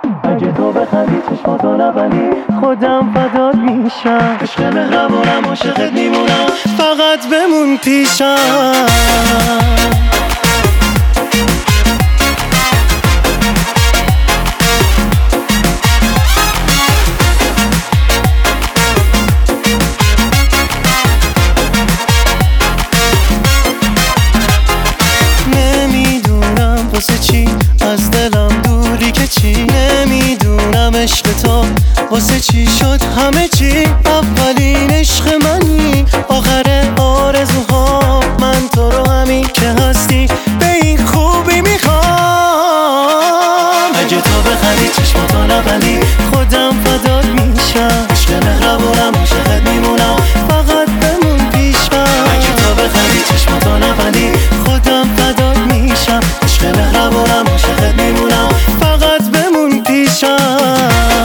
اگه تو بخندی چشماتو نبندی خودم فدات میشم. عشق مهربونم عاشقت میمونم فقط بمون پیشم. واسه چی از دلم دوری که چی؟ نمیدونم عشق تو واسه چی شد همه چی. اولین عشق منی آخر آرزوها، من تو رو همین که هستی به این خوبی میخوام. اگه تو بخندی چشماتو نبندی خودم فدات میشم. عشق مهربونم عاشقت میمونم فقط بمون پیشم. اگه تو بخندی چشماتو نبندی خودم فدات میشم. عشق مهربونم عاشقت میمونم فقط بمون پیشم.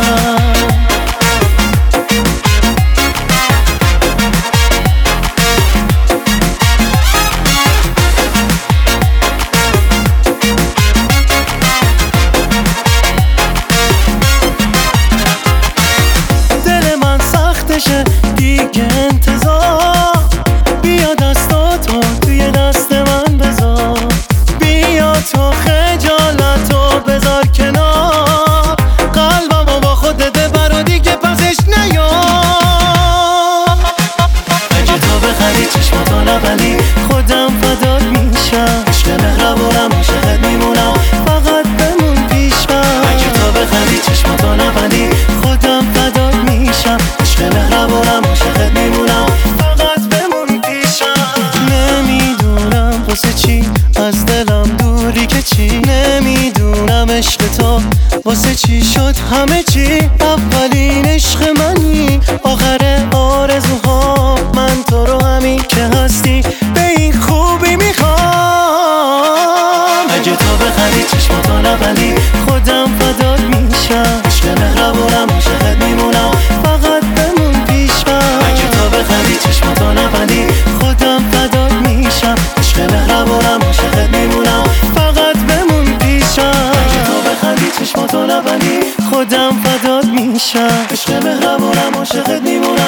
دل من سختشه دیگه انتظار، بیا دستاتو توی دست من بذار. بیا تو خجالتو بذار کنار، قلبمو با خودت ببر و دیگه پسش نیار. اگه تو بخندی چشماتو نبندی خودم فدات میشم. عشق مهربونم عاشقت میمونم فقط بمون پیشم. اگه تو بخندی چشماتو نبندی خودم فدات میشم. عشق مهربونم عاشقت میمونم فقط بمون پیشم. نمیدونم واسه چی از دلم دوری که چی؟ نمیدونم عشق تو واسه چی شد همه چی. اولین عشق منی آخر آرزوها، من تو رو همین که هستی به این خوبی میخوام. اگه تو بخندی چشماتو نبندی خودم فدات میشم. عشق مهربونم عاشقت میمونم فقط بمون پیشم. اگه تو بخندی چشماتو نبندی خودم فدات میشم. عشق مهربونم عاشقت میمونم فقط بمون پیشم. اگه تو بخندی چشماتو نبندی خودم فدات میشم. عشق مهربونم عاشقت میمونم